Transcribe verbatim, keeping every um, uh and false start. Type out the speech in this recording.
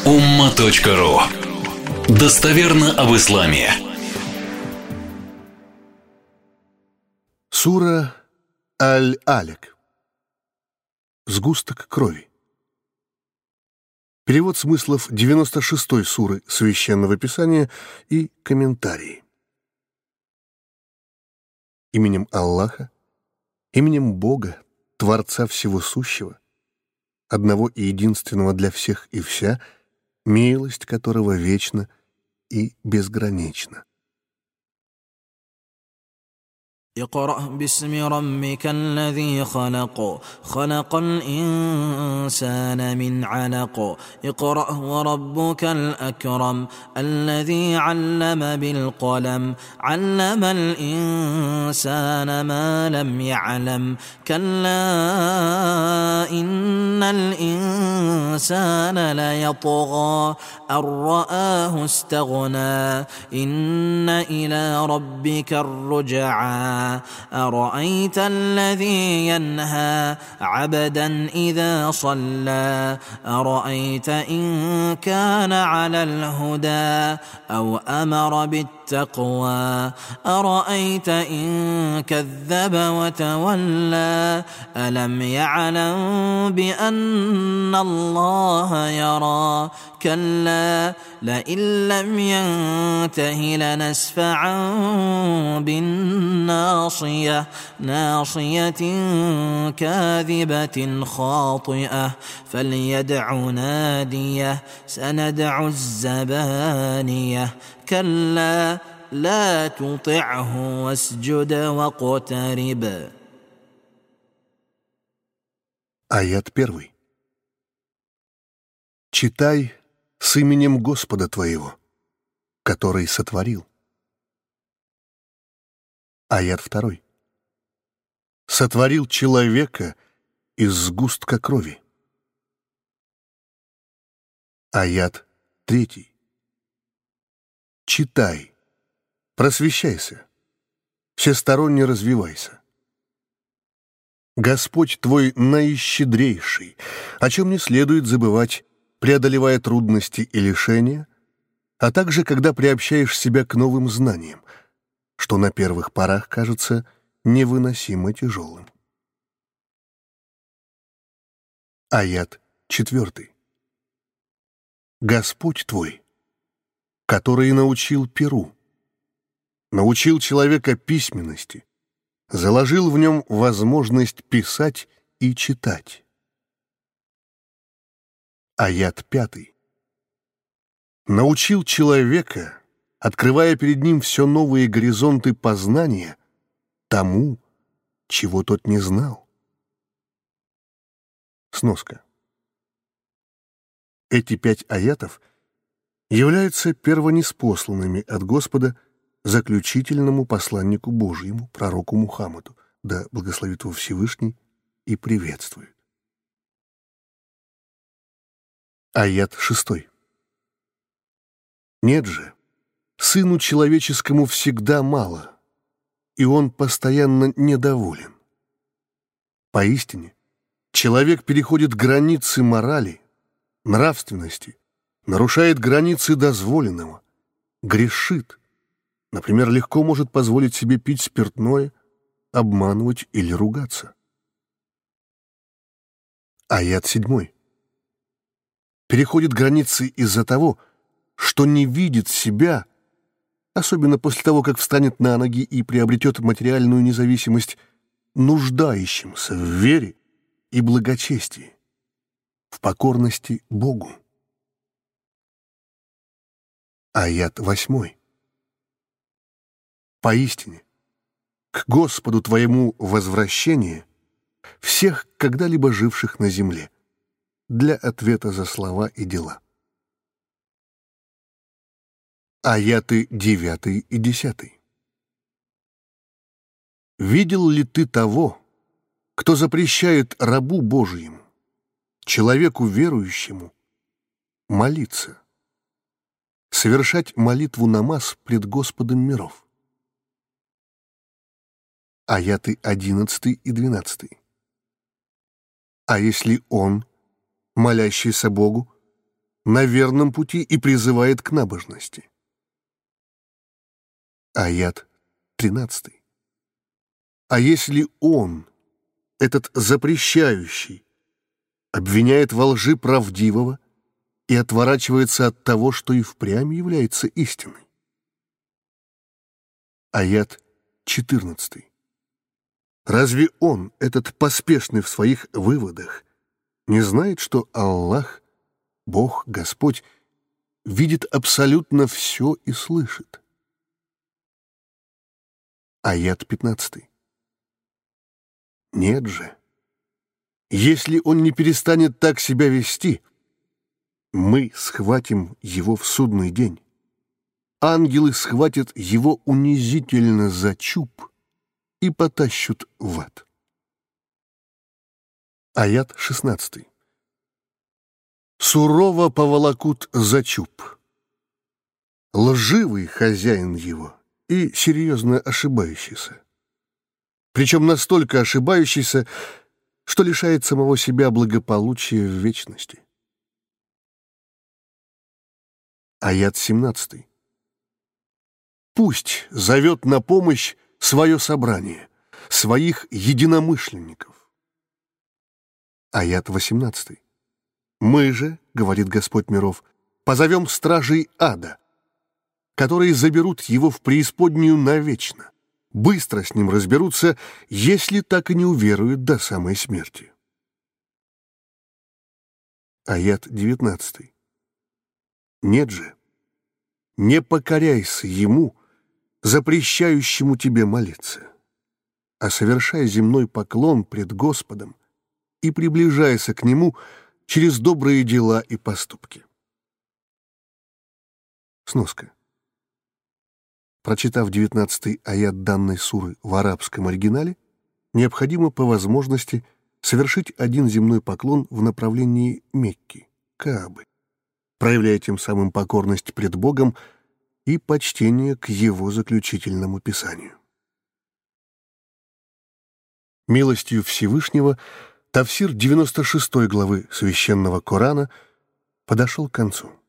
умма точка ру. Достоверно об исламе. Сура Аль-Алек. Сгусток крови. Перевод смыслов девяносто шестой суры Священного Писания и комментарии. Именем Аллаха, именем Бога, Творца Всего Сущего, одного и единственного для всех и вся, милость которого вечна и безгранична. اقرأ باسم ربك الذي خلق خلق الإنسان من علق اقرأ وربك الأكرم الذي علم بالقلم علم الإنسان ما لم يعلم كلا إن الإنسان ليطغى أن رآه استغنى إن إلى ربك الرجعى أرأيت الذي ينهى عبدا إذا صلى أرأيت إن كان على الهدى أو أمر بالتقوى أرأيت إن كذب وتولى ألم يعلم بأن الله يرى كلا لئن لم ينته لنسفعا بالناصية ناصية كاذبة خاطئة فليدع ناديه سندع الزبانية كلا لا تطعه واسجد واقترب. Аят первый. Читай с именем Господа твоего, который сотворил. Аят второй. Сотворил человека из сгустка крови. Аят третий. Читай, просвещайся, всесторонне развивайся. Господь твой наищедрейший, о чем не следует забывать, преодолевая трудности и лишения, а также когда приобщаешь себя к новым знаниям, что на первых порах кажется невыносимо тяжелым. Аят четвертый. Господь твой, который научил перу, научил человека письменности, заложил в нем возможность писать и читать. Аят пятый. Научил человека, открывая перед ним все новые горизонты познания, тому, чего тот не знал. Сноска. Эти пять аятов являются первониспосланными от Господа заключительному посланнику Божьему, пророку Мухаммаду, да благословит его Всевышний и приветствует. Аят шестой. Нет же, сыну человеческому всегда мало, и он постоянно недоволен. Поистине, человек переходит границы морали, нравственности, нарушает границы дозволенного, грешит, например, легко может позволить себе пить спиртное, обманывать или ругаться. Аят седьмой. Переходит границы из-за того, что не видит себя, особенно после того, как встанет на ноги и приобретет материальную независимость, нуждающимся в вере и благочестии, в покорности Богу. Аят восьмой. Поистине, к Господу твоему возвращение всех когда-либо живших на земле, для ответа за слова и дела. Аяты девятый и десятый. Видел ли ты того, кто запрещает рабу Божьему, человеку верующему, молиться, совершать молитву намаз пред Господом миров? Аяты одиннадцатый и двенадцатый. А если он, молящийся Богу, на верном пути и призывает к набожности. Аят тринадцатый. А если он, этот запрещающий, обвиняет во лжи правдивого и отворачивается от того, что и впрямь является истиной? Аят четырнадцатый. Разве он, этот поспешный в своих выводах, не знает, что Аллах, Бог, Господь, видит абсолютно все и слышит? Аят пятнадцатый. Нет же. Если он не перестанет так себя вести, мы схватим его в судный день. Ангелы схватят его унизительно за чуб и потащут в ад. Аят шестнадцатый. Сурово поволокут за чуб. Лживый хозяин его и серьезно ошибающийся. Причем настолько ошибающийся, что лишает самого себя благополучия в вечности. Аят семнадцатый. Пусть зовет на помощь свое собрание, своих единомышленников. Аят восемнадцатый. Мы же, говорит Господь миров, позовем стражей ада, которые заберут его в преисподнюю навечно, быстро с ним разберутся, если так и не уверуют до самой смерти. Аят девятнадцатый. Нет же, не покоряйся ему, запрещающему тебе молиться, а совершай земной поклон пред Господом и приближайся к нему через добрые дела и поступки. Сноска. Прочитав девятнадцатый аят данной суры в арабском оригинале, необходимо по возможности совершить один земной поклон в направлении Мекки, Каабы, проявляя тем самым покорность пред Богом и почтение к Его заключительному писанию. Милостью Всевышнего тафсир девяносто шестой главы Священного Корана подошел к концу.